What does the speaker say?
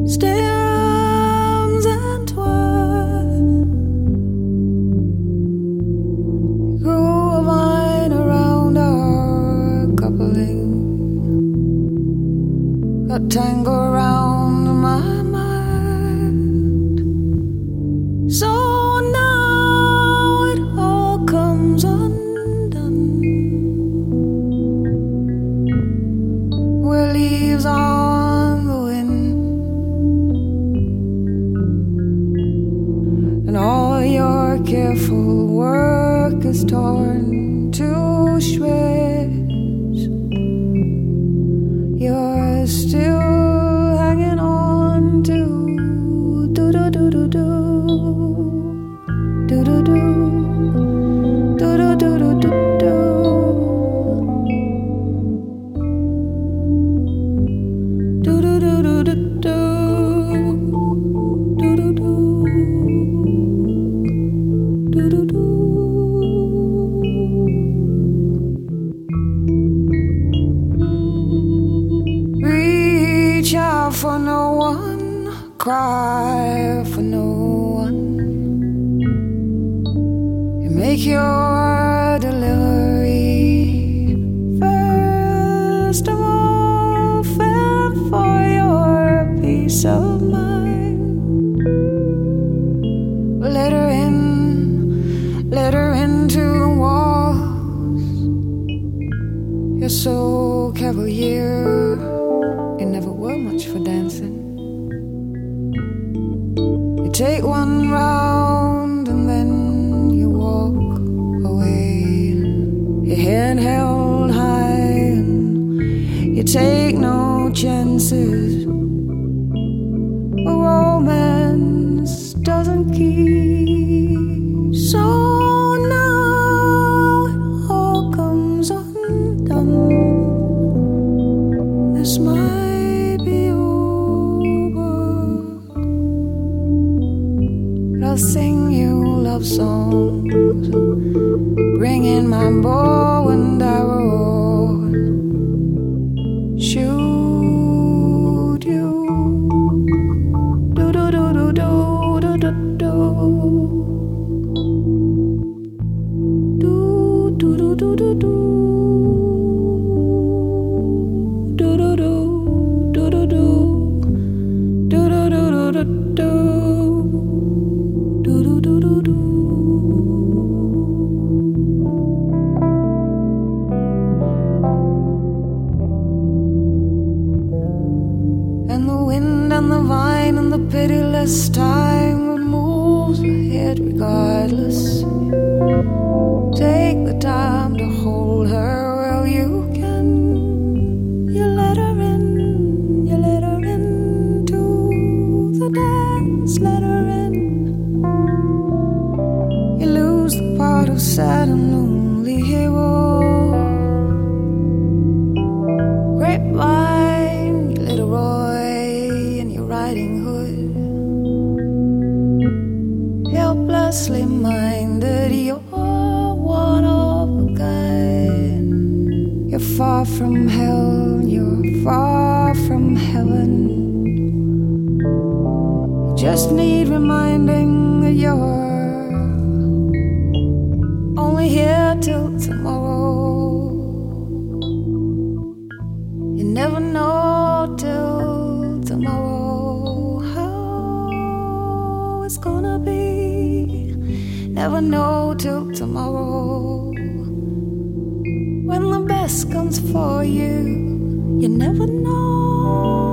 stems entwined. Grew a vine around our coupling, got tangled around my mind. So now it all comes undone. We're leaves on the wind, and all your careful work is torn to shreds. You're still hanging on to do-do-do-do-do, do-do-do, do-do-do-do-do-do, do-do-do-do-do-do, do-do-do, do-do-do. Reach out for no one, cry for no one. You make your delivery first of all, fend for your peace of mind. Let her into the walls. You're so cavalier, you never were much for dancing. You take one round and then you walk away. Your head held high and you take no chances. A romance doesn't keep. So now it all comes undone. This might be over, but I'll sing you love songs, bring in my bow and arrow, shoot you. Do do do do do do do do. Do do do do do do. Do do do do do do. Do do do do do do. Do do do do do. And the wind and the vine and the pitiless time would move ahead regardless. Take the time to hold her well you can. You let her in, you let her into the dance, let her in. You lose the part of sad and lonely hero. Grapevine, you little Roy in your riding hood. Helplessly minded, you're one of a kind. You're far from hell, you're far from heaven. You just need reminding that you're only here till tomorrow. You never know till tomorrow how it's gonna be. Never know till tomorrow. When the best comes for you, you never know.